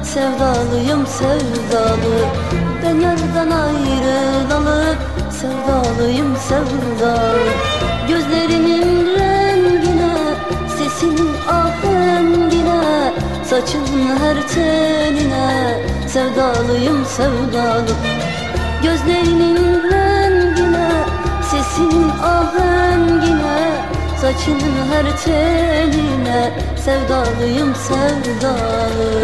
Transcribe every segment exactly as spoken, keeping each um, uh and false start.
sevdalıyım sevdalı. Ben yardan ayrılalı, sevdalıyım sevdalı. Gözlerinin rengine, sesinin ahengine, saçının her teline, sevdalıyım sevdalı. Gözlerinin rengine, sesinin ahengine, saçının her teline, sevdalıyım sevdalı.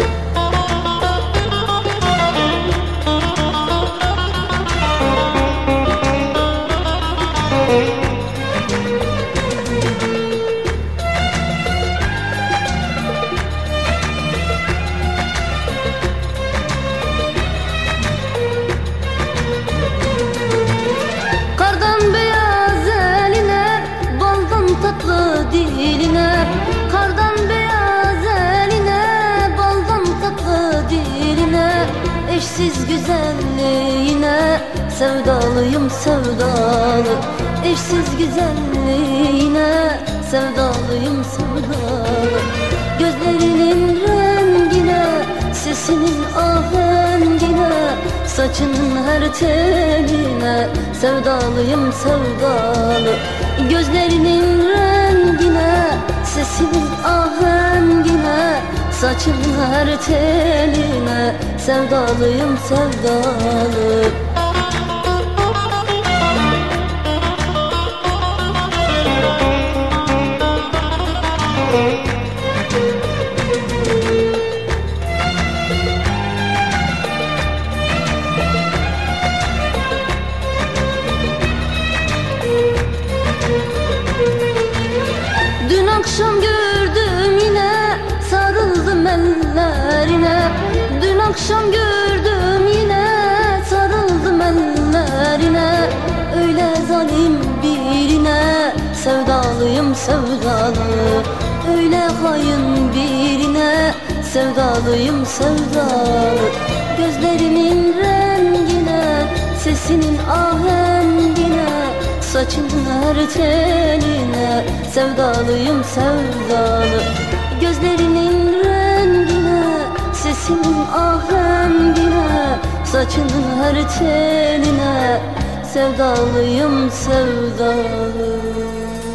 Kardan beyaz eline, baldan tatlı diline, kardan beyaz eline, baldan tatlı diline, eşsiz güzelliğine, sevdalıyım sevdalı. Eşsiz güzelliğine, sevdalıyım sevdalı. Gözlerinin rengine, sesinin ahengine, saçının her teline, sevdalıyım sevdalı. Gözlerinin rengine, sesinin ahengine, saçının her teline, sevdalıyım sevdalı. Dün akşam gördüm yine, sarıldım ellerine. Dün akşam gördüm yine, sarıldım ellerine. Öyle zalim birine, sevdalıyım sevdalı. Öyle hain birine, sevdalıyım sevdalı. Gözlerimin rengine, sesinin ahengine, saçının her teline, sevdalıyım sevdalı. Gözlerinin rengine, sesinin ahengine, saçının her teline, sevdalıyım sevdalı.